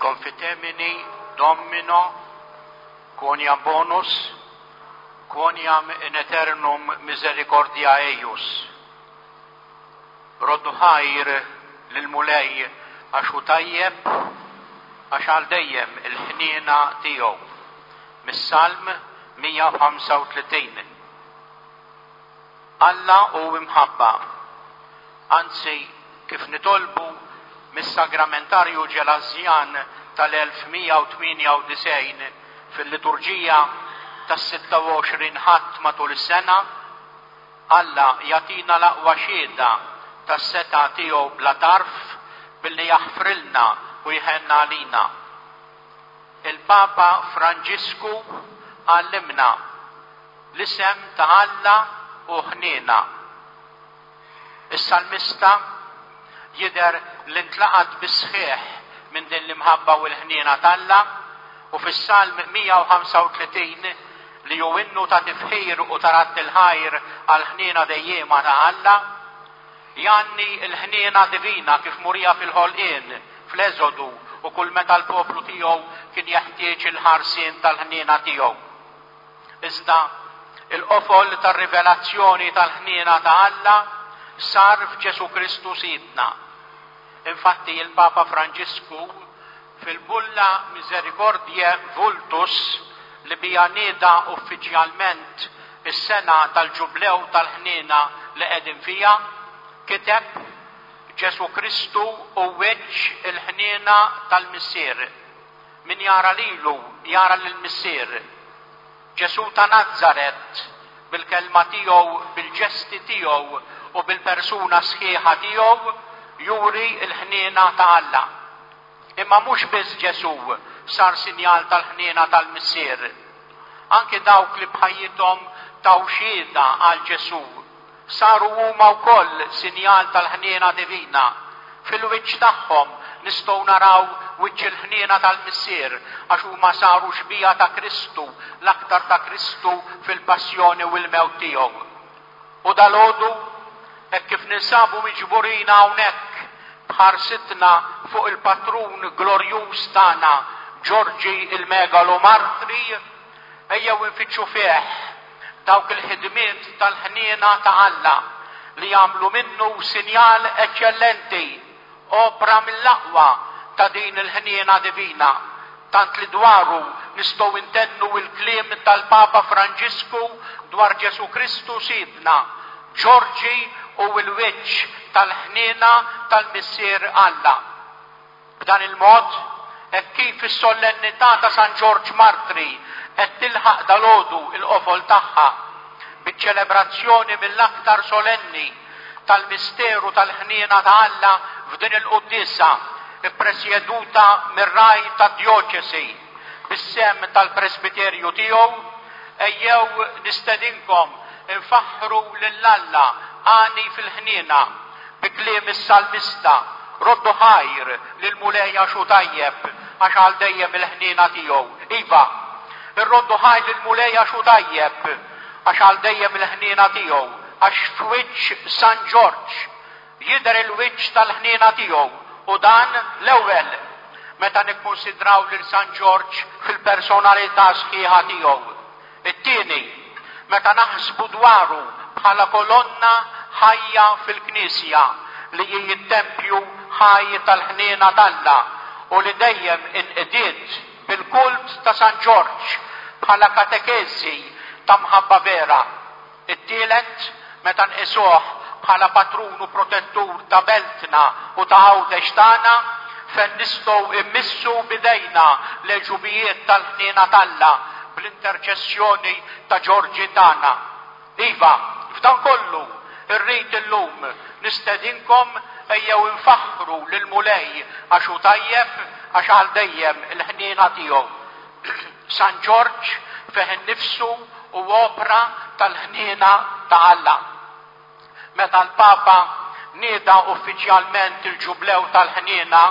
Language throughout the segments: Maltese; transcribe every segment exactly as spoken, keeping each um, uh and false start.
Confitemini Domino quoniam bonus, quoniam in eternum misericordia eius. Roddu ħajr lil-mulej għaxu tajjeb għax għal dejjem il-ħniena tiegħu. Mis-Salm mija u ħamsa u tletin. Alla u imħabba, anzi kif nitolbu mis-sagramentarju ġelazjan tal-elf mija u tminja u disgħin fil-liturġija tas-sitta u għoxrin ħadd matul is-sena, Alla jatina l-aqwa xieda tas-seta tiegħu bla tarf billi jaħfrilna u jħenna għalina. Il-Papa Franġisku għallimna l-isem ta' Alla u ħniena. Is-Salmista jider l-intlaqat bisħieħ minn din l-imħabba u l-ħniena tal-Alla, u fis-Salm mija u ħamsa u tletin li ju innu ta' tifħir u tarat il-ħajr għal-ħniena dejjema ta' Alla, janni il-ħniena divina kif murija fil-ħolqien, fl-Eżodu, u kull meta l-poplu tiegħu kien jeħtieġ il-ħarsien tal-ħniena tiegħu. Iżda il-qofol tar-rivelazzjoni tal-ħniena ta' Alla sar f'Ġesu Kristu sidna. Infatti il-Papa Franġisku fil-bulla Misericordiae Vultus li bija nieda uffiċjalment is-sena tal-ġublew tal-ħniena li qegħdin fija, kiteb Ġesu Kristu u weġġ il-ħniena tal-missier. Min jara lilu jara lill-missier. Ġesu ta' Nazaret bil-kelma tiegħu, bil-ġesti tiegħu u bil-persuna sħiħa tiegħu juri il-ħniena ta' Alla. Imma mhux biss Ġesu sar sinjal tal-ħniena tal-missier. Anke dawk li bħajjithom taw xieda għal Ġesu saru huma wkoll sinjal tal-ħniena divina. Fil-wiċċ tagħhom nistgħu naraw wiċċ il-ħniena tal-missier għax huma saru xbija ta' Kristu, l-aktar ta' Kristu fil-passjoni u l-mewt tiegħu. U dalgħodu hekk kif ninsabu miġburin hawnhekk bħarsitna fuq il-patrun glorjuż tagħna Ġorġi il-Megalomartri, ejjew infittxu fih dawk il-ħidmiet tal-ħniena ta' Alla li jagħmlu minnu sinjal eċċellenti, opra mill-aqwa ta' din il-ħniena divina. Tant li dwaru nistgħu intennu il-kliem tal-Papa Franġisku dwar Ġesu Kristu sidna, Ġorġi u l-wiċċ tal-ħniena tal-missier Alla. B'dan il-mod, hekk kif is-solennità ta' San Ġorġ Martri qed tilħaq dalgħodu il-qofol tagħha biċ-ċelebrazzjoni mill-aktar solenni tal-misteru tal-ħniena ta' Alla f'din il-qudiesa ippresjeduta mir-raj tad-djoċesi bis-sem tal-presbiterju tiegħu, ejjew nistedinkom infaħħru lil Alla għani fil-ħniena bi kliem is-Salmista, roddu ħajr lil-mulej għaxu tajjeb għax għal dejjem il-ħniena tiegħu. Iva, irroddu ħajr lil-mulej għaxu tajjeb għax għal dejjem il-ħniena tiegħu, għax f'wiċċ San Ġorġ jidher il-wiċċ tal-ħniena tiegħu, u dan l-ewwel meta nikkunsidraw lil San Ġorġ fil-personalità sħiħa tiegħu. It-tieni meta naħsbu dwaru bħala kolonna ħajja fil-Knisja li hi t-tempju ħaj tal-ħniena tal-Alla u li dejjem inqediet bil-kult ta' San Ġorġ bħala katekesi ta' mħabba vera. It-tielet meta nqisuh bħala patrun u protettur ta' beltna u ta' għawdex tagħna fejn nistgħu immissu bidejna l-ġubijiet tal-ħniena tal-Alla bl-interċessjoni ta' Ġorġi tagħna. Iva, f'dan kollu irrid illum nistedinkom ejjew infaħħru lil-mulej għaxu tajjeb għax għal dejjem il-ħniena tiegħu. San Ġorġ fih innifsu u opra tal-ħniena ta' Alla. Meta l-Papa nieda uffiċjalment il-ġublew tal-ħniena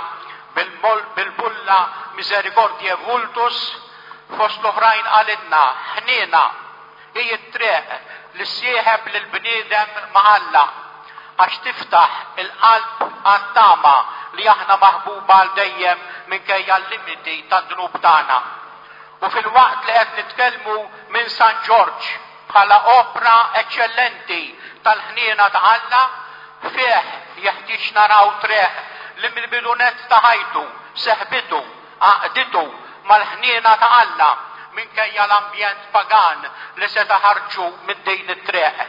bil-bulla Misericordiae Vultus, fost l-oħrajn għalidna ħniena hi t-triq li sieħeb lill-bniedem ma' Alla għax tiftaħ il-qalb għat-tama li aħna maħbuba għal dejjem minkejja l-limiti tad-dnub tagħna. U fil-waqt li qed nitkellmu minn San George bħala opra eċċellenti tal-ħniena ta' Alla, fih jeħtieġ naraw treħ li mill-bidunet ta' ħajtu, seħbitu, għaqditu mal-ħniena ta' Alla minkejja l-ambjent pagan li se taħarġu mid-dejn it-treq.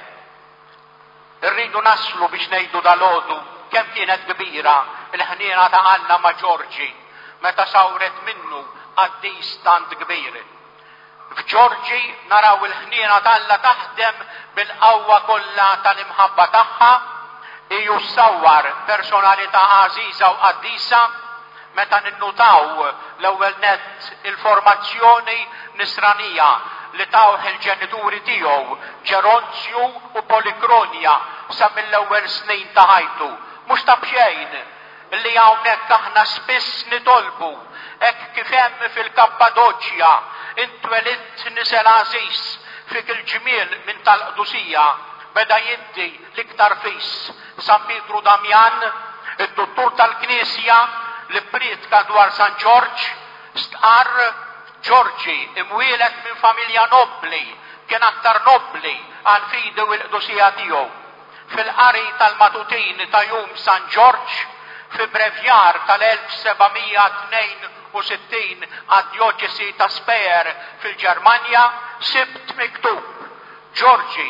Irridu naslu biex ngħidu dal-għodu kemm kienet kbira il-ħniena ta' Alla ma' Ġorġi meta sawret minnu għaddis tant kbir. F'Ġorġi naraw il-ħniena ta' Alla taħdem bil-qawwa kollha tal-imħabba tagħha, hiju ssawwar personalità għażiża u qaddisa meta ninnutaw l-ewwel nett il-formazzjoni nisranija li tawh il-ġenituri tiegħu Ġeronzju u Polikronja sa mill-ewwel snin ta' ħajtu. Mhux ta' bxejn li hawnhekk aħna spiss nitolbu hekk kif hemm fil-Kappadoċja intwelidt nisel għażiż fik il-ġmiel minn tal-Qdusija beda jiddi l-iktar fis San Pietru Damjan, id-duttur tal-Knisja li pritka dwar San George, stqar Ġorġi imwielet minn familja nobbli, kien aktar nobbli għal fidu l-Qdusija tiegħu. Fil-qari tal-matutin ta' jum San George, fi brevjar tal-elf sebamija tnejn u sittin għad-djoċesi ta' Speyer fil-Ġermanja, sibt miktub Ġorġi,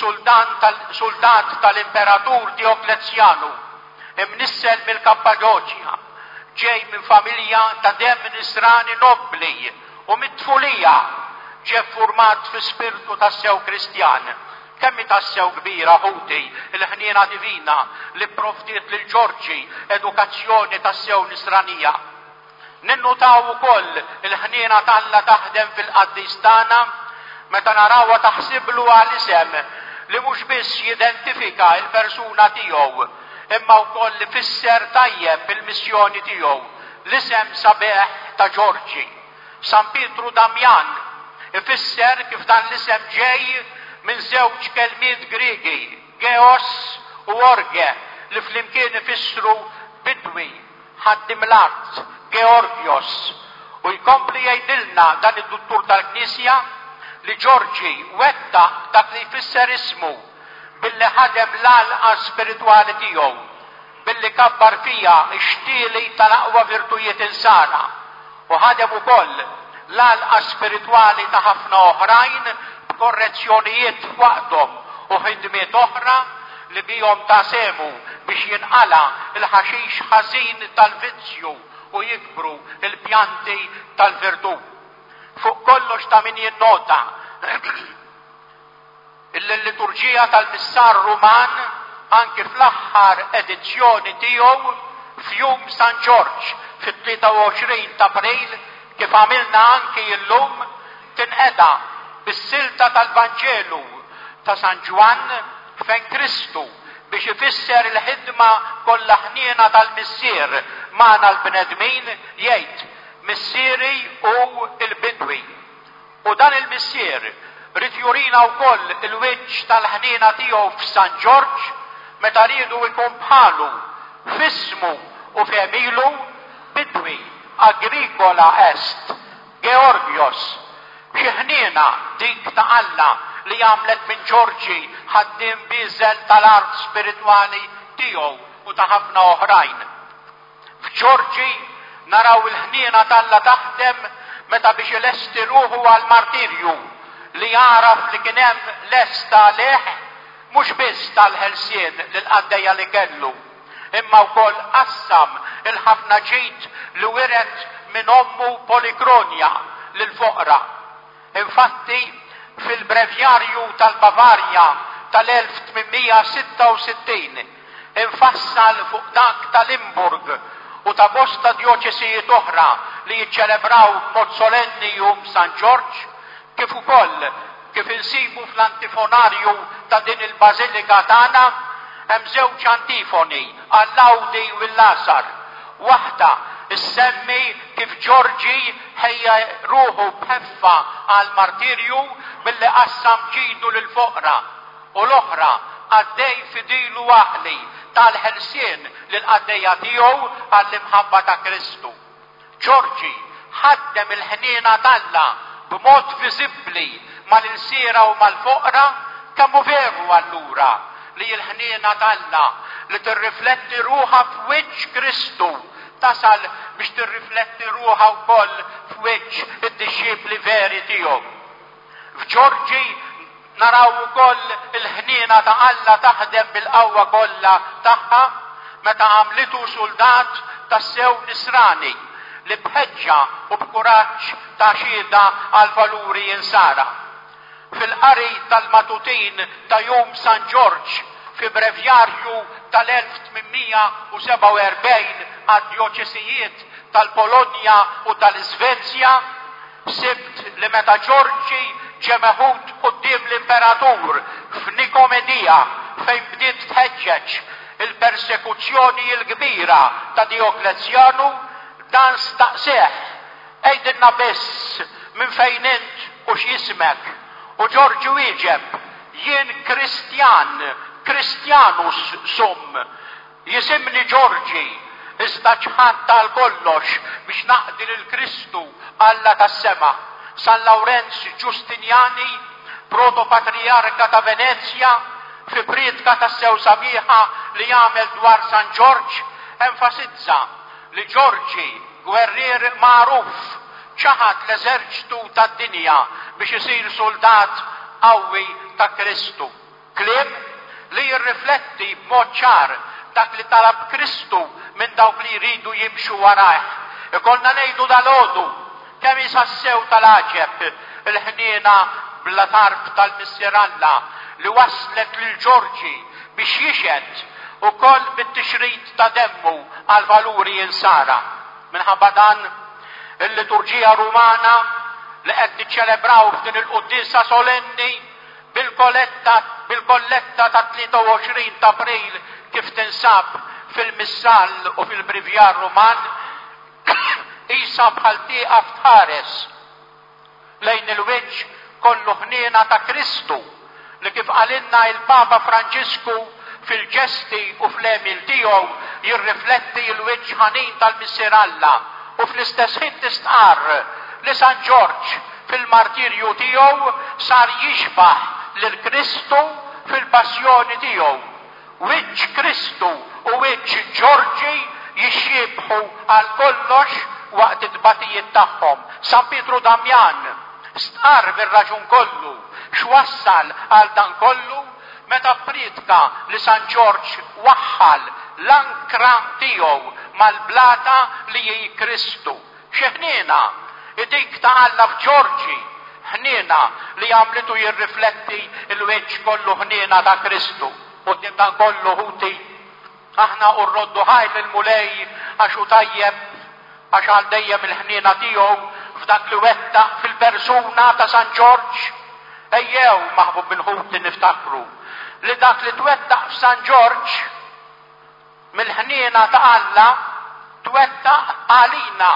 soldat tal-imperatur Dioklezzjanu, imnissel mill-Kappadoċja, ġej minn familja ta' dem nisrani nobbli u mit-tfulija ġie format fi spiritu tas-sew Kristjan. Kemmi tas-sew kbira ħuti il-ħniena divina li provdiet lil Ġorġi edukazzjoni tas-sew nisranija. Ninnutaw ukoll il-ħniena talla taħdem fil-qaddis tagħna meta narawha taħsiblu għal isem li mhux biss jidentifika l-persuna tiegħu imma wkoll ifisser tajjeb il-missjoni tiegħu l-isem sabeħ ta' Ġorġi. San Pietru Damjan ifisser kif dan l-isem ġej minn żewġ kelmiet Griegi, Geos u Orge, li flimkien ifissru bidwi, ħaddim l-art, Georgios. U jkompli jgħidilna dan id-duttur tal-Knisja li Ġorġi wetta dak li jfisser ismu billi ħadem l-alqa spirituali tiegħu, billi kabbar fija x-xtieli tal-aqwa virtujiet insana u ħadem ukoll l-alqa spirituali ta' ħafna oħrajn b'korrezzjonijiet f'waqthom u ħidmiet oħra li bihom tasemu biex jinqala il-ħaxix ħażin tal-vizzju u jikbru il-pjanti tal-virtu. Fuq kollox ta' min jinnota il-liturġija tal-Missar Ruman anki fl-aħħar edizzjoni tiegħu f'jum San George fit-tlieta u għoxrin ta' April kif għamilna anki illum tinqeda bis-silta tal-Vanġelu ta' San Ġwan fejn Kristu biex ifisser il-ħidma kollha ħniena tal-missier magħna l-bnedmin jgħid missieri u l-bidwi. U dan il-missier rid jurina wkoll il-wiċċ tal-ħniena tiegħu f'San George meta riedu jkun bħalu f'ismu u f'emilu bidwi agrikola est, Georgios, xi ħniena dik ta' Alla li għamlet minn Ġorġi ħaddiem biżel tal-art spiritwali tiegħu u ta' ħafna oħrajn. F'Ġorġi naraw il-ħniena tal-Alla taħdem meta biex ilesti ruħu għal-martirju li jaraf li kien hemm lesta leħ mhux biss tal-ħelsien lil qaddejja li kellu, imma wkoll qassam il-ħafna ġid li wiret minn ommu Polikronja lil foqra. Infatti fil-brevjarju tal-Bavarja tal-elf tminmija sitta u sittin infassal fuq dak tal-Limburg u ta' bosta djoċesijiet oħra li jiċċelebraw mod solenni jum San George, kif ukoll kif insibu fl-antifonarju ta' din il-Bażilika tagħna hemm żewġ antifoni għall-Lawdi u l-Lasar. Waħda issemmi kif Ġorġi ħejja ruħu bħeffa għal-martirju billi qassam ġidu lil foqra u l-oħra għaddej fidilu waħli tal-ħelsien lil qaddejja tiegħu għall-imħabba ta' Kristu. Ġorġi ħaddem il-ħniena talla b'mod viżibbli mal-insiera u mal-foqra, kemm hu veru allura li l-ħniena talla li tirrifletti ruħha f'wiċċ Kristu tasal biex tirrifletti ruħha wkoll f'wiċċ id-disċipli veri tiegħu. F'Ġorġi naraw ukoll il-ħniena ta' Alla taħdem bil-qawwa kollha tagħha meta għamlitu soldat tas-sew nisrani li bħeġġa u b'kuraġġ ta' xieda għal valuri jinsara. Fil-qari tal-matutin ta' jum San Ġorġ fi brevjarju tal-elf tminmija seba' u erbgħin għad-djoċesijiet tal-Polonja u tal-Iżvezja, sibt li meta Ġorġi ġie meħud quddiem l-imperatur f'Nikomedija fejn bdiet tħeġġeġ il-persekuzzjoni l-kbira ta' Dioklezjanu, dan staqseħ, ejdinna biss minn fejn int u x'jismek. U Ġorġi wieġeb, jien Kristjan, Kristjanus sum, jisimni Ġorġi, iżda ċħadd għal kollox biex naqdi lil Kristu Alla tas-sema. San Lawrenz Ġustinjani, protopatriarka ta' Venezja, fi priedka tas-sew sabiħa li jagħmel dwar San Ġorġ, enfasizza li Ġorġi gwerrier magħruf ċaħad l-eżerċitu tad-dinja biex isir soldat qawwi ta' Kristu. Kliem li jirrifletti b'mod ċar dak li talab Kristu minn dawk li jridu jimxu warah. Ikollna ngħidu dalgħodu kemm isassew tal-aġeb il-ħniena bla tarb tal-Missier Alla li waslet lil Ġorġi biex jixed ukoll bit-tixrid ta' demmu għal valuri jinsara. Minħabba dan il-liturġija Rumana li qed niċċelebraw f'din il-qudiesa solenni bil-kolletta bil-kolletta ta' tlieta u għoxrin ta' April kif tinsab fil-Missal u fil-Brivjar Ruman isa bħal tieqa f'tħares lejn il-wiċċ kollu ħniena ta' Kristu li kif qalilna il-Papa Franġisku fil-ġesti u fl-emil tiegħu jirrifletti l-wiċċ ħanin tal-Missier Alla u fl-istess ħin tistqar li San Ġorġ fil-martirju tiegħu sar jixbaħ lil Kristu fil-passjoni tiegħu. Wiċċ Kristu u wiċċ Ġorġi jixxiebħu għal kollox waqt it-tbatijiet tagħhom. San Pietru Damjan stqar bir-raġun kollu x'wassal għal dan kollu meta priedka li San Ġorġ waħħal l-ankra tiegħu mal-blata li hi Kristu. Xi ħniena dik ta' Alla f'Ġorġi, ħniena li għamlitu jirrifletti il-weġġ kollu ħniena ta' Kristu. U dan kollu ħuti aħna urroddu ħajl il-mulej għax hu tajjeb għax għal dejjem il-ħniena tiegħu f'dak li wettaq fil-persuna ta' San Ġorġ. Ejjew maħbub bil-ħuti niftakru li dak li twettaq f'San Ġorġ mill-ħniena ta' Alla twettaq għalina.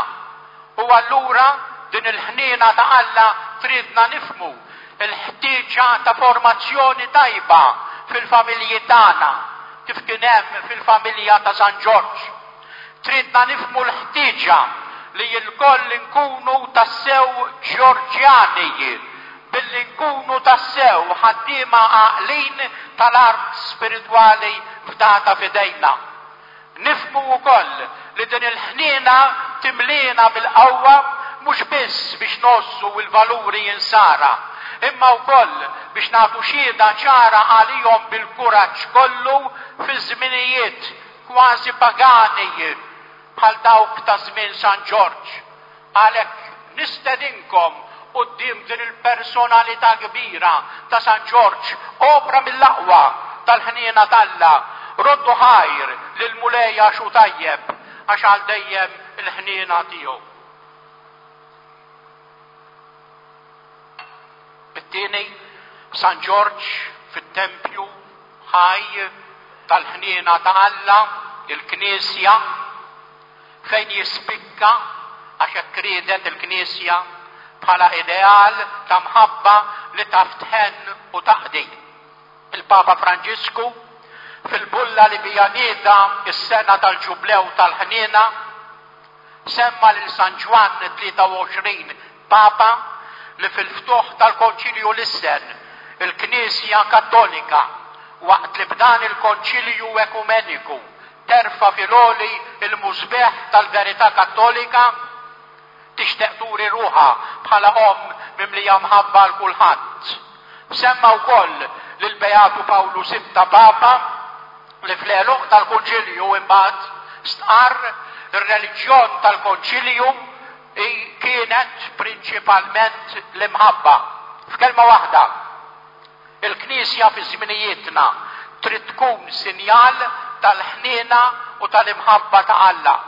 U allura din il-ħniena ta' Alla tridna nifmu il-ħtieġa ta' formazzjoni tajba fil-familji tagħna kif kien hemm fil-familja ta' San Ġorġ. Tridna nifmu l-ħtieġa li l-koll nkunu tassew Ġorġjani billi nkunu tassew ħaddiema għaqlin tal-art spiritwali f'data fidejna. Nifmu wkoll li din il-ħniena timlina bil-qawwa mhux biss biex nossu l-valuri jinsara, imma wkoll biex nagħtu xhieda ċara għalihom bil-kuraġġ kollu fi żminijiet kważi pagani bħal dawk ta' żmien San Ġorġ. Għalhekk nistedinkom quddiem din il-personalità kbira ta' San Ġorġ, opra mill-aqwa tal-ħniena talla, roddu ħajr lil mulejja xu tajjeb għax għal dejjem il-ħniena tiegħu. It-tieni San Ġorġ fit-tempju ħaj tal-ħniena ta' Alla, il-Knisja, fejn jispikka għax hekk kriedet il-Knisja bħala ideal ta' mħabba li taftħen u taqdi. Il-Papa Franġisku fil-bulla li bija nieda is-sena tal-ġublew tal-ħniena semma lil San Ġwan tlieta u għoxrin Papa li fil-ftuħ tal-Konċilju l-issen il-Knisja Kattolika waqt li b'dan il-Konċilju Ekumeniku terfa fil-oli il-mużbeħ tal-Verità Kattolika tixtieq turi ruħha bħala om mimlija mħabba l kulħadd. Semma wkoll lil Beatu Pawlu sitta Papa li fl-eluq tal-Konċilju imbagħad stqar ir-reliġjon tal-Konċilju kienet prinċipalment l-imħabba. F'kelma waħda, il-Knisja fi żminijietna trid tkun sinjal tal-ħniena u tal-imħabba ta' Alla.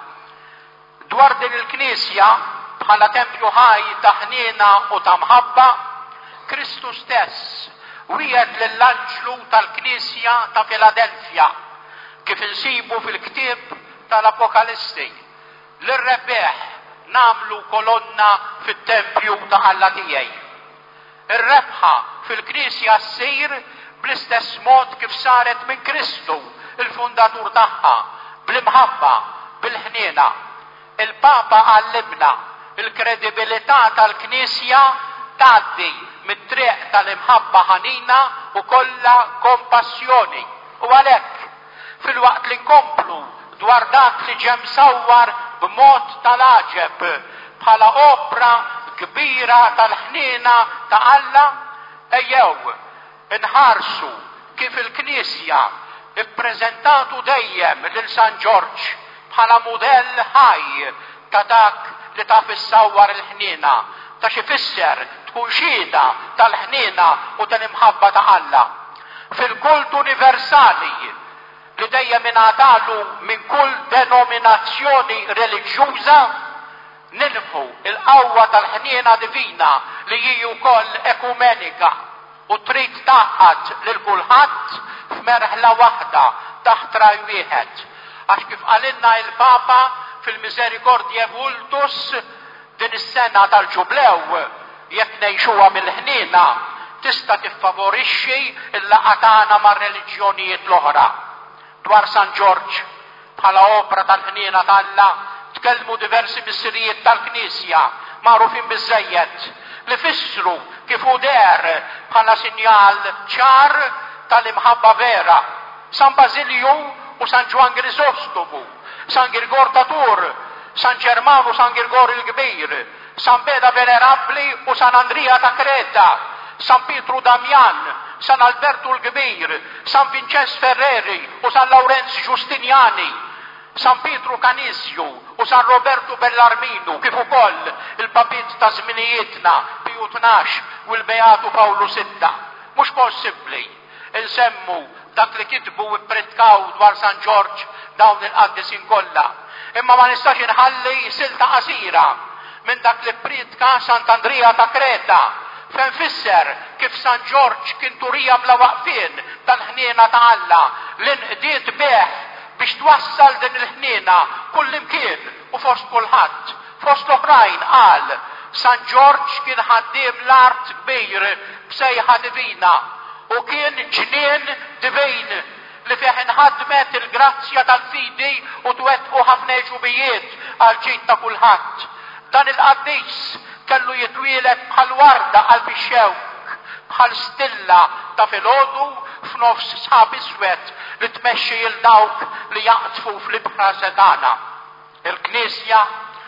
Dwar din il-Knisja bħala tempju ħaj ta' ħniena u ta' mħabba, Kristu stess wiegħed lill-anġlu tal-Knisja ta' Filadelfja kif insibu fil-ktieb tal-Apokalisti l-rebbeħ namlu kolonna fit-tempju ta' Alla tiegħi. Ir-rebħa fil-Knisja ssir bl-istess mod kif saret minn Kristu, il-fundatur tagħha, bl-imħabba, bil-ħniena. Il-Papa għallimna il-kredibilità tal-Knisja tgħaddi mit-triq tal-imħabba ħanina u kollha kompassjoni. U għalhekk fil-waqt li nkomplu dwar dak li ġem sawwar b'mod tal-aġeb bħala opra kbira tal-ħniena ta' Alla, ejjew inħarsu kif il-Knisja ippreżentatu dejjem lil San Ġorġ bħala mudell ħaj ta' dak li taf issawwar il-ħniena, ta' xi fisser tkun xhieda tal-ħniena u tal-imħabba ta' Alla. Fil-kult universali li dejjem ingħatalu minn kull denominazzjoni reliġjuża nilfu il-qawwa tal-ħniena divina li hi wkoll ekumenika u trid taqgħad lil kulħadd f'merħla waħda taħt raj wieħed. Għax kif qalilna il-Papa fil-Misericordie Vultus din is-sena tal-ġublew jekk ngħixuha mill-ħniena tista' tiffavorixxi l-laqgħa tagħna mar-reliġjonijiet l-oħra. Dwar San Ġorġ bħala opra tal-ħniena tal-Alla tkellmu diversi missirijiet tal-Knisja magħrufin biżżejjed li fissru kif hu der bħala sinjal ċar tal-imħabba vera. San Basilju u San Ġwan Grisostomu, San Girgor Tatur, San Ġermanu San Girgor il-Kbir, San Beda Venerabbli u San Andrija ta' Kreta, San Pietru Damjan, San Albertu l-Kbir, San Vincenz Ferreri u San Laurenz Giustinjani, San Pietru Canisju u San Roberto Bellarminu, kif ukoll il-Papit ta' żminijietna Piju tnax u l-Beatu Pawlu sitta. Mhux possibbli insemmu dak li kitbu u ppretkaw dwar San Ġorġ dawn il-qaddisin kollha. Imma ma nistax inħalli silta qasira minn dak li pritka Sant'Andrija ta' Kreta fejn fisser kif San Ġorġ kien turija bla waqfien tal-ħniena ta' Alla li nqdiet beħ biex twassal din il-ħniena kullimkien u fost kulħadd. Fost l-oħrajn qal San Ġorġ kien ħaddiem l-art kbir b'sejħa divina u kien ġnien divin li fih inħadmet il-grazzja tal-fidi u twettqu ħafna ġubijiet għal ġid ta' kulħadd. Dan il-qaddis kellu jitwieled bħal warda għal bixxewk, bħal stilla ta' filgħodu f'nofs sħab iswed li tmexxi il dawk li jaqtfu fl-ibħra setana. Il-Knisja,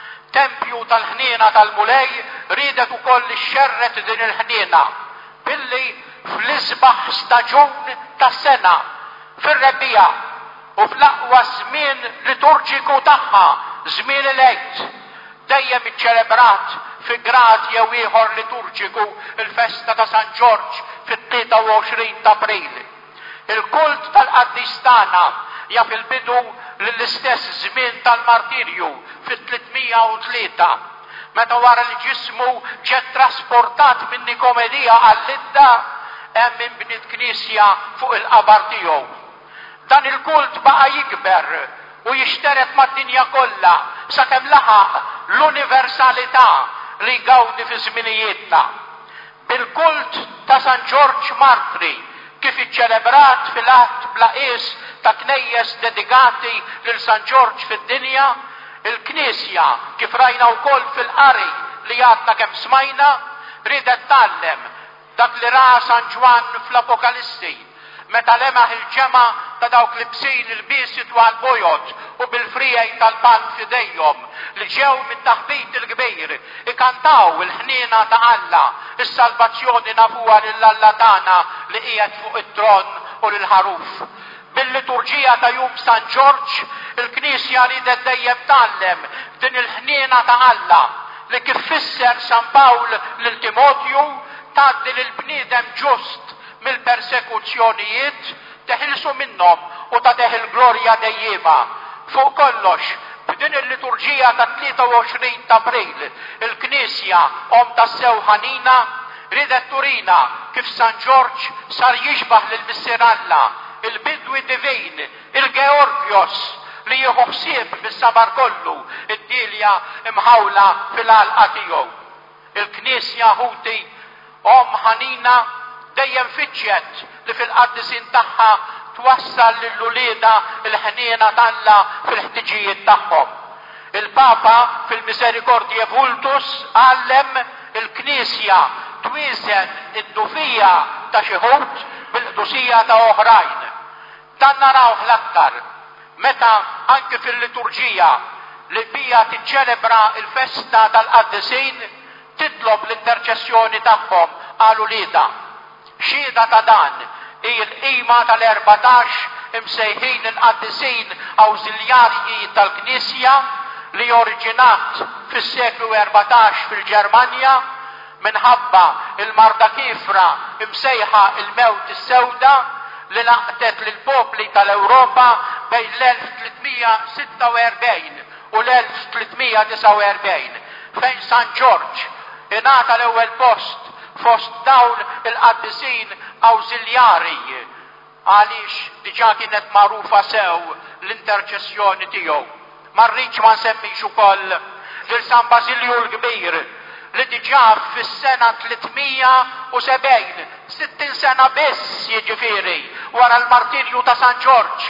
tempju tal-ħniena tal-Mulej, ridet ukoll ixxerret din il-ħniena billi fl-isbaħ staġun tas-sena fir-rebbija u fl-aqwa żmien liturġiku tagħha, żmien il-Għid, dejjem iċċelebrat fi grad jew ieħor liturġiku il-festa ta' San Ġorġ fit-tlieta u għoxrin ta' April. Il-kult tal-qaddis tagħna jaf il-bidu lill-istess żmien tal-martirju fit-tlietmija u tlieta meta wara li ġismu ġiet trasportat minn Nikomedija għall-Idda hemm inbniet knisja fuq il-qabar tiegħu. Dan il-kult baqa' jikber u jixteret mad-dinja kollha sakemm laħaq l-universalità li jgawdi fi żminijietna. Bil-kult ta' San Ġorġ Martri kif iċċelebrat fil-att bla qis ta' knejjes dedikati lil San Ġorġ fid-dinja, Il-Knisja kif rajna wkoll fil-qari li għadna kemm smajna ridet tallem dak li ra San Ġwan fl-Apokalissi meta lemaħ il-ġema ta' dawk li bsin il-bisit u għal-bojot u bil-frijaj tal-pan fidejhom li ġew mit-taħbit il-kbir ikantaw il-ħnina ta' Alla is-salvazzjoni nafuha lill-Alla tagħna li qiegħed fuq it-tron u lill-ħaruf. Bil-liturġija ta' jum San Ġorġ il-Knisja ridet dejjem tallem din il-ħnina ta' Alla li kif fisser San Pawl lil Timotju tgħaddi lil bniedem ġust mill-persekuzzjonijiet teħilsu minnhom u tagħtih il-glorja dejjema. Fuq kollox, b'din il-liturġija ta' tlieta u għoxrin ta' April, il-Knisja om tassew ħanina ridet turina kif San Ġorġ sar jixbaħ lil Missier Alla, il-bidwi divin, il-Georgios li jieħu ħsieb bis-sabar kollu id-dilja imħawla fil-għalqa tiegħu. Il-Knisja ħuti om ħanina dejjem fiċċet li fil-qaddisin tagħha twassal lill-ulieda il-ħniena talla fil-ħtiġijiet tagħhom. Il-Papa fil-Misericordiae Vultus għallem il-Knisja twiesen id-dufija ta' xi ħud bil-qdusija ta' oħrajn. Dan narawh l-aktar meta anke fil-liturġija li bija tiċċelebra il-festa tal-qaddisin titlob l-interċessjoni tagħhom għal ulieda. Xhieda ta' dan il-qima tal-erbatax imsejħin il-qaddisin awżiljarji tal-Knisja li oriġinat fis-seklu erbatax fil-Ġermanja minħabba il-marda kifra imsejħa il-mewt is-sewda li laqtet lil popli tal-Ewropa bejn l-elf tlietmija sitta u erbgħin u l-elf tlietmija disa u erbgħin fejn San Ġorġ ingħata l-ewwel post fost dawn il-qaddisin awżiljari għaliex diġà kienet magħrufa sew l-interċessjoni tiegħu. Ma rridx ma nsemmix ukoll lil San Basilju l-Kbir li diġà fis-sena tlietmija u sebgħin, sittin sena biss jiġifieri wara l-martirju ta' San Ġorġ,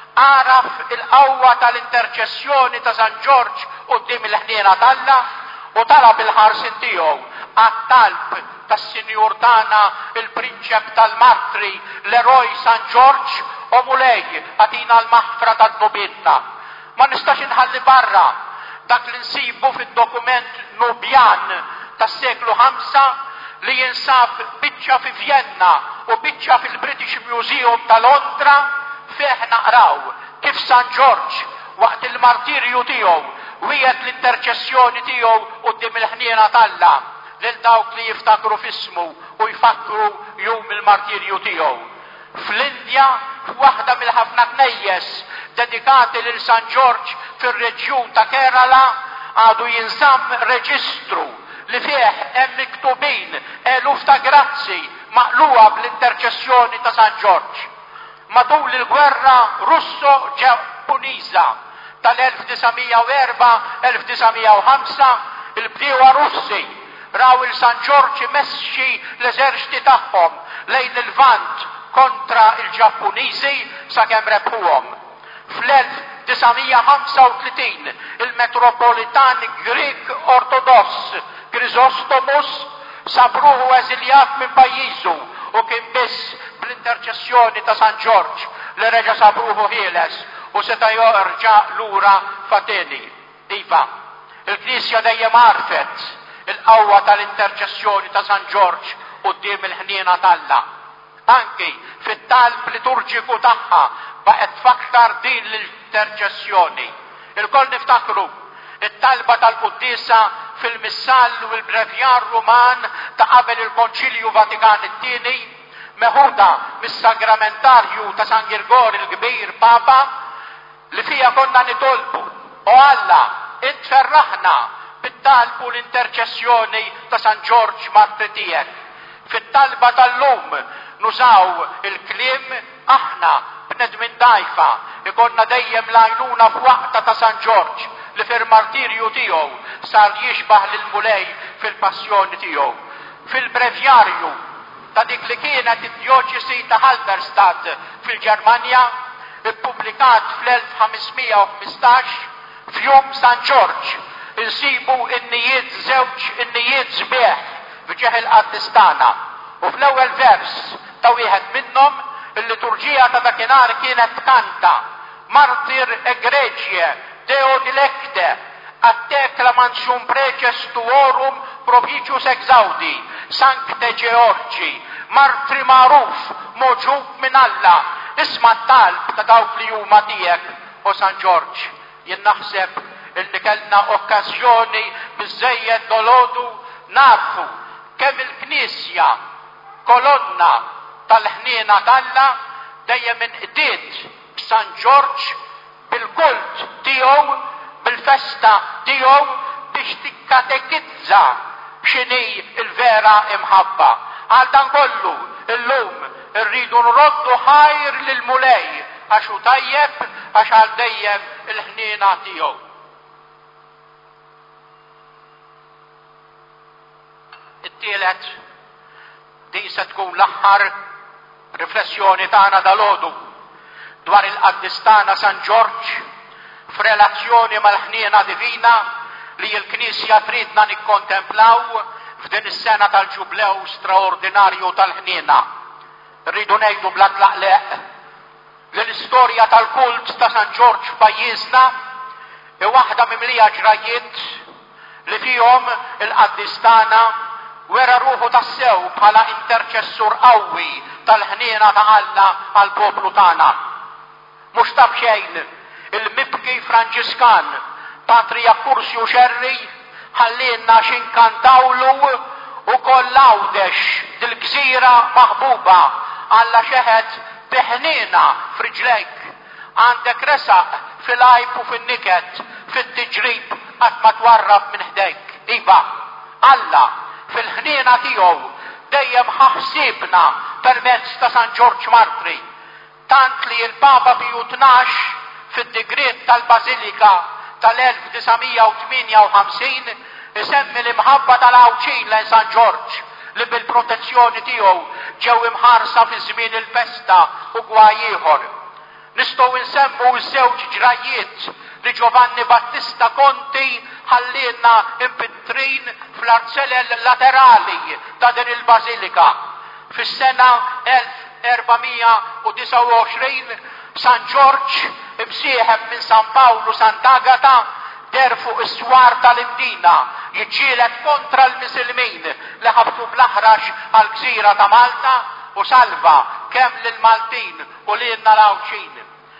għaraf il-qawwa tal-interċessjoni ta' San Ġorġ quddiem il-ħniena talla u talab il-ħarsin tiegħu għat-talb tas-Sinjur tagħna il-Prinċep tal-Martri l-eroj San Ġorġ u mulej għatina l-maħfra tad-nubietta. Ma nistax inħalli barra dak li nsibu fid-dokument Nubjan tas-seklu ħamsa li jinsab biċċa fi Vienna u biċċa fil-British Museum ta' Londra fih naqraw kif San Ġorġ waqt il-martirju tiegħu wiegħed l-interċessjoni tiegħu quddiem il-ħniena talla lil dawk li jiftakru f'ismu u jfakru jum il-martirju tiegħu. Fl-Indja f'waħda mill-ħafna knejjes dedikati lil San Ġorġ fir-reġjun ta' Kerala għadu jinżamm reġistru li fih hemm miktubin eluf ta' grazzi maqluha bl-interċessjoni ta' San Ġorġ. Matul il-gwerra Russo-Ġappuniża tal-elf tisamija u erba' elf tisamija u ħamsa il-bdiewa Russi raw il-San Ġorġ imexxi l-eżerċiti tagħhom lejn il-Vant kontra il-Ġappuniżi sakemm rebħuhom. Fl-elf tisamija ħamsa u tletin il-metropolitan Grik Ortodoss Grizostomus sabruħu eżiljat minn pajjiżu u kien biss bl-interċessjoni ta' San Ġorġ li reġa' sabruħu ħieles u seta' jorġa' lura fateni. Iva, il-Knisja dejjem għarfet il-qawwa tal-interċessjoni ta' San Ġorġ quddiem il-ħniena talla. Anki fit-talb liturġiku tagħha baqgħet tfakkar din l-interċessjoni. Il-koll niftakru it-talba tal-Qudiesa fil-Missal u l-Brevjar Ruman ta' qabel il-Konċilju Vatikan it-tieni meħuda mis-Sagramentarju ta' San Girgor il-Kbir Papa li fija konna nitolbu u Alla intferraħna bit-talbu l-interċessjoni ta' San Ġorġ Martri tiegħek. Fit-talba tal-lum nużaw il-kliem aħna b'nedmin dajfa ikonna dejjem lajnuna f'waqta ta' San Ġorġ li fil-martirju tiegħu sar jixbaħ lil mulej fil-passjoni tiegħu. Fil-brevjarju ta' dik li kienet id-djoċesi ta' Halberstadt fil-Ġermanja ippubblikat fl-elf ħamesmija u ħmistax F'jum San Ġorġ insibu in-nijiet żewġ in-nijiet sbieħ f'ġeħ il-qaddistana. U fl-ewwel vers ta' wieħed minnhom il-liturġija ta' dakinhar kienet kanta Martir egregie Deo dilecte atte clamantium preces tuorum propitius exaudi Sancte Georgi Martri maruf moġub min Alla. Isma' t-talb ta' dawk li huma tiegħek o San Ġorġ. Jien naħseb illi kellna okkażjoni biżżejjed dolodu narfu kemm il-Knisja kolonna tal-ħniena talla dejjem inqdiet b'San Ġorġ bil-kult tiegħu bil-festa tiegħu biex tikkatekizza x'inhi l-vera imħabba. Għal dan kollu illum irridu nroddu ħajr lil mulej għax hu tajjeb għax għal dejjem il-ħniena tiegħu. It-tielet din se tkun l-aħħar riflessjoni tagħna dalgħodu dwar il-qaddistana San Ġorġ f'relazzjoni mal-ħniena divina li l-Knisja tridna nikkontemplaw f'din is-sena tal-ġublew straordinarju tal-ħniena. Rridu ngħidu bla tlaqleq li l-istorja tal-kult ta' San Ġorġ f'pajjiżna hi waħda mimlija ġrajiet li fihom il-qaddistana wera ruħu tassew bħala interċessur qawwi tal-ħniena ta' Alla għall-poplu tagħna. Mhux taf xejn il-mibki Franġiskan Patriark Kursju Xerri ħallilna xinkantawlu u kollawdex dil-gżira maħbuba Alla xeħed biħnina f'riġlejk. Għandek resaq fil-għajb u fin-niket fit-tiġrib qatt ma twarrab minn ħdejk. Iva, Alla fil-ħniena tiegħu dejjem ħaħsibna permezz ta' San Ġorġ Martri. Tant li l-Papa Piju tnax fid-digriet tal-Bażilika tal-elf tisamija tminja u ħamsin isemmi l-imħabba tal-Awċin lejn San Ġorġ li bil-protezzjoni tiegħu ġew imħarsa fi żmien il-festa u gwaj ieħor. Nistgħu nsemmu ż-żewġ ġrajiet li Giovanni Battista Conti ħallilna impittrin fl-arzelel laterali ta' din il-Bażilika. Fis-sena elf erbamija u disa u għoxrin San Ġorġ imsieħeb minn San Pawlu Sant'Agata der fuq is-swar tal-Imdina jiġġieled kontra l-Misilmin li ħabtu bl-aħrax għall-gżira ta' Malta u salva kemm lil Maltin u lilna l-Awċin.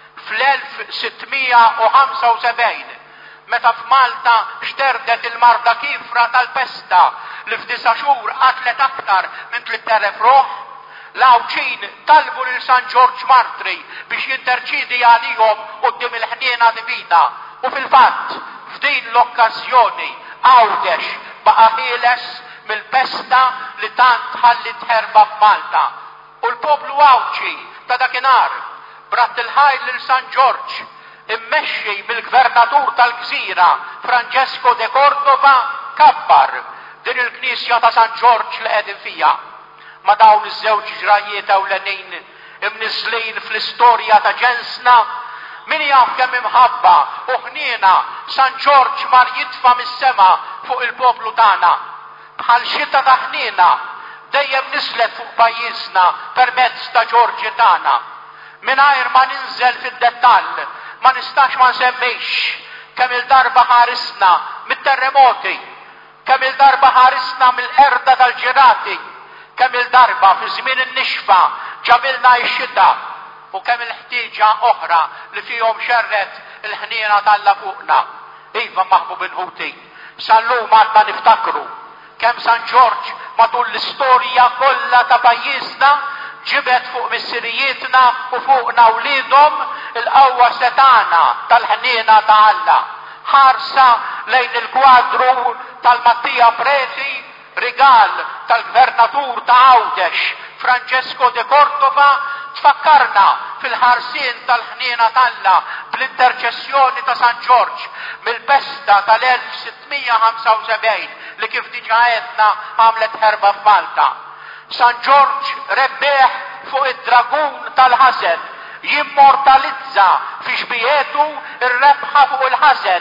Fl-elf sittmija u ħamsa u sebgħin meta f'Malta xterdet il-marda kifra tal-pesta li f'disa xhur qatlet aktar minn tliet elef ruħ, l-Awċin talbu lil San Ġorġ Martri biex jinterċidi għalihom quddiem il-ħniena divina u fil-fatt f'din l-okkażjoni għawdex baqa' ħieles mill-pesta li tant ħallit ħerba f'Malta. U l-poplu Awċi ta' dakinhar brat il-ħajl lil San Ġorġ immexxi mill-gvernatur tal-gżira Francesco de Cordova kabbar din il-Knisja ta' San Ġorġ li qegħdin fija. Ma dawn iż-żewġ ġrajiet ewlenin imniżlin fl-istorja ta' ġensna min jaf kemm imħabba u ħniena San Ġorġ mar jitfa' mis-sema fuq il-poplu tagħna. Bħal xita ta' ħniena dejjem nislet fuq pajjiżna permezz ta' Ġorġi tagħna. Mingħajr ma ninżel fid-dettall ma nistax ma nsemmix kemm il-darba ħarisna mit-terremoti, kemm il-darba ħarisna mill-qerda tal-ġirati, kemm il-darba fi żmien in-nixfa ġabilna x-xita u kemm il-ħtieġa oħra li fihom xerret il-ħniena talla fuqna. Iva maħbub inħuti, sal-lum għadna niftakru kemm San Ġorġ matul l-istorja kollha ta' pajjiżna ġibet fuq missirijietna u fuqna wliedhom il-qawwa setana tal-ħniena ta' Alla. Ħarsa lejn il-kwadru tal-Mattija Preti, rigal tal-gvernatur ta' Għawdex Francesco de Cordova, tfakkarna fil-ħarsien tal-ħniena talla bl-interċessjoni ta' San Ġorġ mill-pesta tal-elf sittmija ħamsa u sebgħin li kif diġà għedna għamlet ħerba f'Malta. San Ġorġ rebbeħ fuq id-dragun tal-ħażen, jimmortalizza fi xbietu ir-rebħa fuq il-ħażen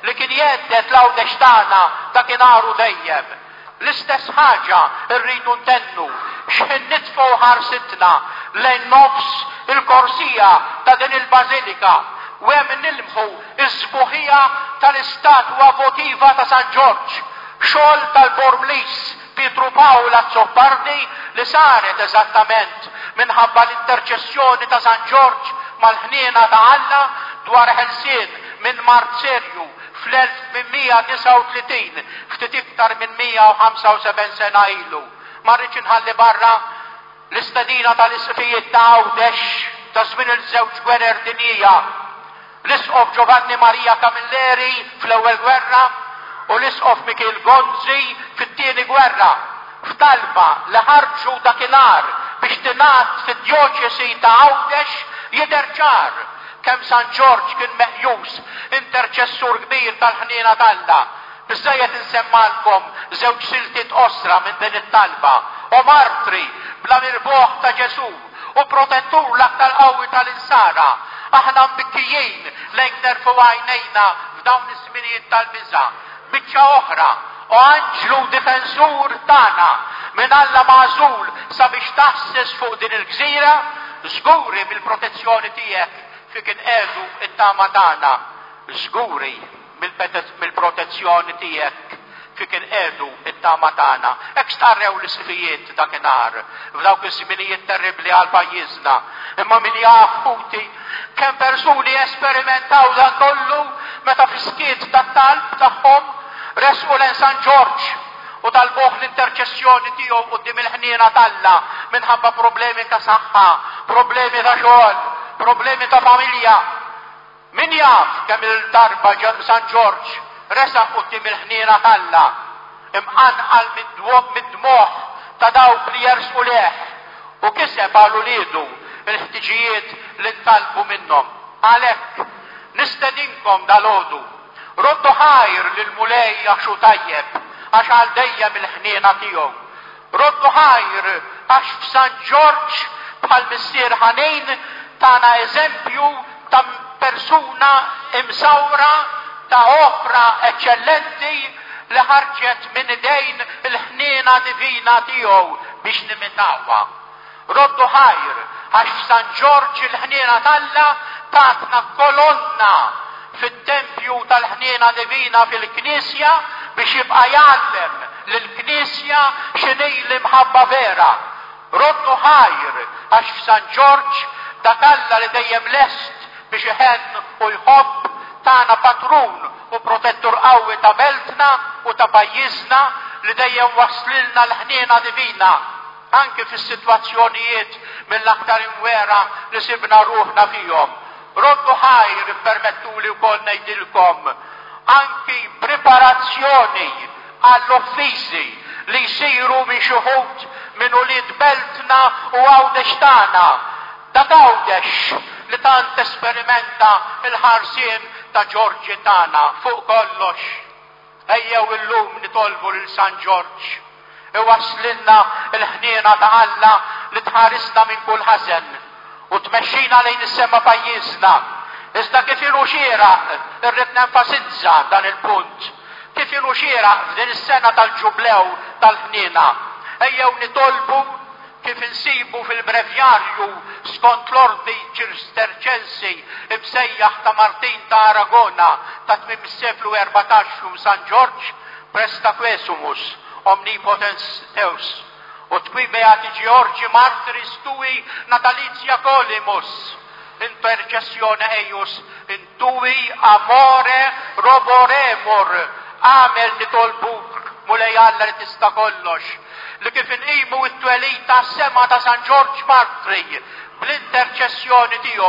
li kien jeddet l-għawdex tagħna dakinhar u dejjem. L-istess ħaġa rridu ntennu x'in nitfgħu ħarsitna lejn nofs il-korsija ta' din il-Bażilika u hemm nilmħu iż-sbuħija tal-istatwa votiva ta' San Ġorġ, xogħol tal-Bormlis Pietru Pawla Zoppardi li saret eżattament minħabba l-interċessjoni ta' San Ġorġ mal-ħniena ta' Alla dwar ħelsien minn Marserju fl-elf tminmija tisa' u tletin, ftit iktar minn mija u ħamsa u seba' sena ilu. Ma rridx inħalli barra l-istedina tal-isfijiet ta' Għawdex ta' żmien il-żewġ gwerer dinjija. L-isqof Giovanni Maria Camilleri fl-ewwel gwerra u l-isqof Michel Gonzi fit-tieni gwerra. F'talba li ħarġu dakinhar biex tingħat fid-djoċesi ta' Għawdex jidher ċar kemm San Ġorġ kien meqjus interċessur kbir tal-ħniena talla. Biżżejjed insemmalkom żewġ siltiet osra minn din it-talba u martri bla mirbuħ ta' Ġesu u protettur l-aktar qawwi tal-insara. Aħna mbikkijin lejn nerfu għajnejna f'dawn iż-żminijiet tal-biża'. Biċċa oħra u anġlu difensur tagħna minn Alla magħżul sabiex taħsses fuq din il-gżira, żguri bil-protezzjoni tiegħek fi kien qiegħdu it-tama tagħna. Żguri mill-protezzjoni tiegħek fi kien qiegħdu it-tama tagħna. Hekk starrew l-isfijiet dakinhar f'dawk iż-żminijiet terribbli għal pajjiżna. Imma min jafuti kemm persuni esperimentaw dan kollu meta fiskiet tat-talb tagħhom resqu lejn San Ġorġ u talbuh l-interċessjoni tiegħu quddiem il-ħniena talla minħabba problemi ta' saħħa, problemi ta' xogħol, problemi ta' familja. Min jaf kemm il-darba San Ġorġ resaq quddiem il-ħniena talla imqanqal mid-dmoħ ta' dawk li jersqu leħ u kiseb għal uliedu il-ħtiġijiet li ntalbu minnhom. Għalhekk nistedinkom dalodu roddu ħajr lil mulej għaxu tajjeb għax għal dejjem il-ħniena tiegħu. Roddu ħajr għax f'San Ġorġ bħal missier ħanejn tana eżempju ta' persuna imsawra ta' opra eccellenti li ħarġet minn idejn il-ħniena divina tiegħu biex nimitawha. Roddu ħajr għax f'San Ġorġ il-ħniena talla tatna kolonna fit-tempju tal-ħniena divina fil-Knisja biex jibqa' jgħallem lill-Knisja x'inhi l-imħabba vera. Roddu ħajr għax f'San Ġorġ dak Alla li dejjem lest biex iħenn u jħobb tagħna patrun u protettur qawwi ta' beltna u ta' pajjiżna li dejjem waslilna l-ħniena divina anke fis-sitwazzjonijiet mill-aktar imwera li sibna ruħna fihom. Roddu ħajr permettuli wkoll ngħidilkom anki preparazzjoni għall-uffiżi li jsiru minn xi wħud minn ulied beltna u Għawdex tagħna. Dak Għawdex li tant esperimenta il-ħarsien ta' Ġorġi tagħna fuq kollox. Ejjew illum nitolbu lil San Ġorġ iwaslilna il-ħniena ta' Alla li tħarisna minn kull ħażen u tmexxina lejn is-sema pajjiżna. Iżda kif ilu xieraq irrid nenfasizza dan il-punt. Kif ilu xieraq f'din is-sena tal-ġublew tal-ħniena. Ejjew nitolbu kif insibu fil-brevjarju skont l-ordni ċisterċensi imsejjaħ ta' Martin ta' Aragona ta' tmiem is-seklu erbatax San Ġorġ Prestaquesumus omnipotens Deus u twi beati Georgi Martiris tui natalizia colimus intercessione eius intui amore roboremur għamel nitolbuk mulej Alla li tista' kollox li kif inqimu t-twelita sema ta' San Ġorġ Martri bl-interċessjoni tiegħu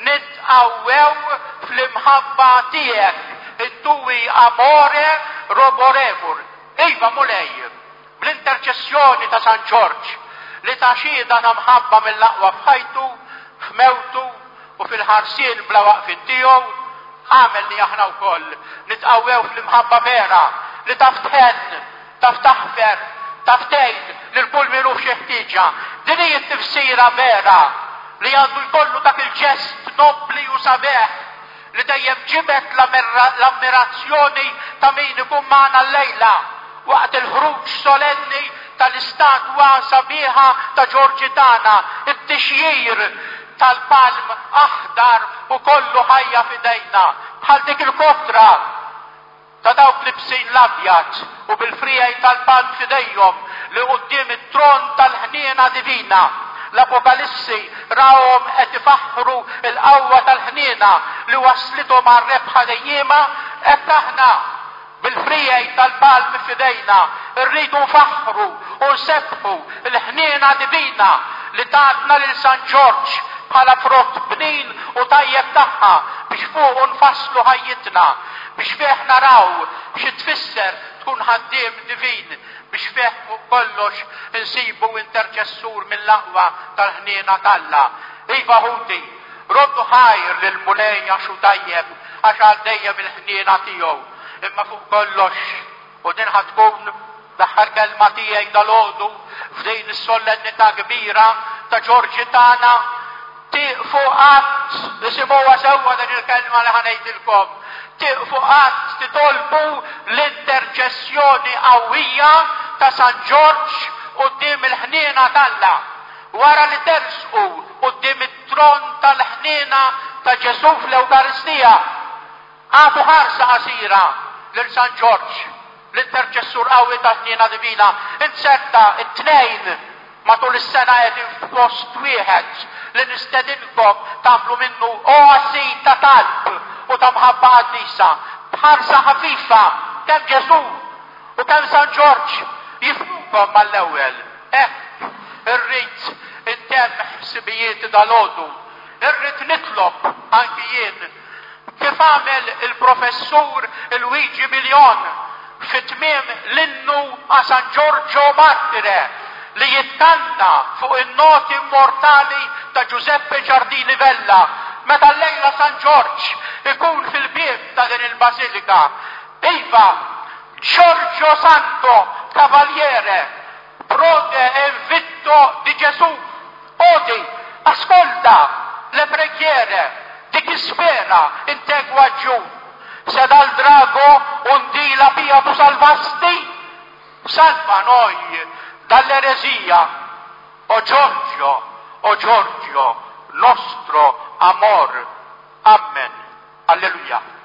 nitqawwew fl-imħabba tiegħek intui amore roboremur. Iva mulej bl-interċessjoni ta' San Ġorġ li ta' xhieda ta' mħabba mill-aqwa f'ħajtu, f'mewtu u fil-ħarsien bla waqfin tiegħu għamelni aħna wkoll nitqawwew fl-imħabba vera li taf tħenn, taf taħfer, taf tgħid lil kull min hu f'xi ħtieġa. Din hija t-tifsira vera li għandu jkollu dak il-ġest nobli u sabeħ li dejjem ġibet l-ammirazzjoni ta' min ikun magħna llejla waqt il-ħruġ solenni tal-istatwa sabiħa ta' Ġorġitana, it-tixjir tal-palm aħdar u kollu ħajja fidejna, bħal dik il-kotra ta' dawk li bsin l-abjad u bil-frijaj tal-palm fidejhom li qudiem it-tron tal-ħniena divina. L-Apokalissi rawhom qed ifaħħru l-qawwa tal-ħniena li waslithom għar-rebħa dejjema, qed aħna bil-frijaj tal-palm fidejna rridu nfaħħru u nsebħu l-ħniena divina li tatna lil San Ġorġ bħala frott bnin u tajjeb tagħha biex fuq nfasslu ħajjitna, biex fih naraw xi tfisser tkun ħaddiem divin, biex fih fuq kollox insibu interċessur mill-aqwa tal-ħniena talla. Iva ħuti, roddu ħajr lil mulejja xu tajjeb għax għaddejjem il-ħniena tiegħu. Imma fuq kollox, u din ħatkun l-aħħar kelma tiegħi dal-għodu f'din is-solennità kbira ta' Ġorġitana, tiqfu qatt isimuha sewwa din il-kelma li ħanejdilkom. Tiqfu qatt titolbu l-interċessjoni qawwija ta' San Ġorġ quddiem il-ħniena talla. Wara li tersqu quddiem it-tron tal-ħniena ta' Ġesu fl-Ewkaristija, għatu ħarsa qasira lil San Ġorġ, l-interċessur qawwi tal-ħniena divina. Insetta it-tnejn matul is-sena qegħdin f'post wieħed li nistedinkom tagħmlu minnu oasi ta' talb u ta' mħabba qaddisa, bħarsa ħafifa kemm Ġesu u kemm San Ġorġ jifnukom mal-ewwel. Hekk irrid intemm ħsibijiet dal-għodu, irrid nitlob anki jien kif għamel il-professur Luigi Miljon fit-tmiem l-innu għal San Giorgio Martire li jitkanna fuq in-noti immortali ta' Giuseppe Giardini Vella meta l-lejla San Ġorġ ikun fil-bieb ta' din il-Basilika. Iva, Giorgio Santo Cavaliere, prode e vitto di Gesù, odi, ascolta le preghiere di chi spera in te guaggiù. Se dal drago undi la via tu salvasti, salva noi dall'eresia. O Giorgio, o Giorgio, nostro amor. Amen. Alleluia.